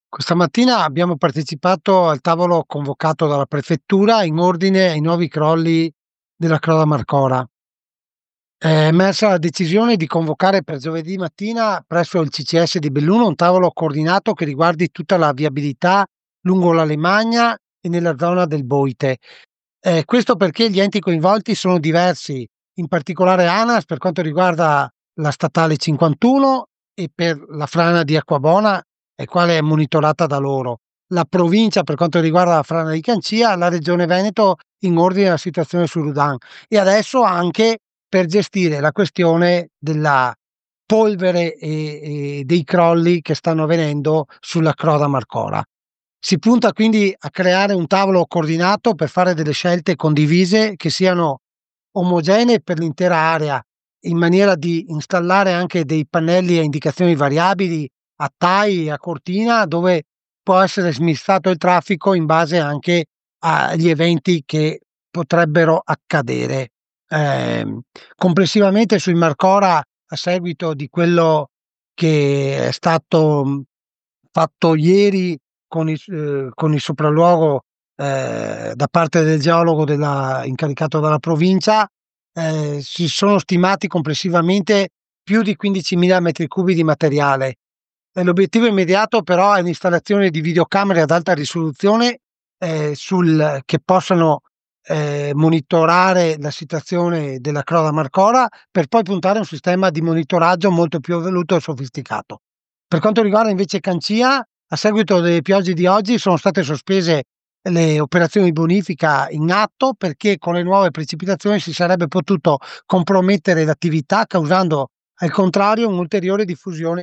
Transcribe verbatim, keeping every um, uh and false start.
Questa mattina abbiamo partecipato al tavolo convocato dalla prefettura in ordine ai nuovi crolli della Croda Marcora. È emersa la decisione di convocare per giovedì mattina presso il C C S di Belluno un tavolo coordinato che riguardi tutta la viabilità lungo la Lemagna e nella zona del Boite. Eh, questo perché gli enti coinvolti sono diversi, in particolare ANAS per quanto riguarda la statale cinquantuno e per la frana di Acquabona, e quale è monitorata da loro. La provincia per quanto riguarda la frana di Cancia, la regione Veneto in ordine alla situazione su Rudan e adesso anche per gestire la questione della polvere e, e dei crolli che stanno avvenendo sulla Croda Marcora. Si punta quindi a creare un tavolo coordinato per fare delle scelte condivise che siano omogenee per l'intera area, in maniera di installare anche dei pannelli a indicazioni variabili a Tai e a Cortina, dove può essere smissato il traffico in base anche agli eventi che potrebbero accadere. Ehm, Complessivamente sul Marcora, a seguito di quello che è stato, mhmm, fatto ieri con il s ehm, con il sopralluogo, ehm, da parte del geologo della incaricato dalla provincia, ehm, si sono stimati complessivamente più di quindicimila metri cubi di materiale. E l'obiettivo immediato però è l'installazione di videocamere ad alta risoluzione, ehm, sul che possano, ehm, monitorare la situazione della Croda Marcora, per poi puntare a un sistema di monitoraggio molto più evoluto e sofisticato. Per quanto riguarda invece Cancia, a seguito delle piogge di oggi sono state sospese le operazioni di bonifica in atto, perché con le nuove precipitazioni si sarebbe potuto compromettere l'attività, causando al contrario un'ulteriore diffusione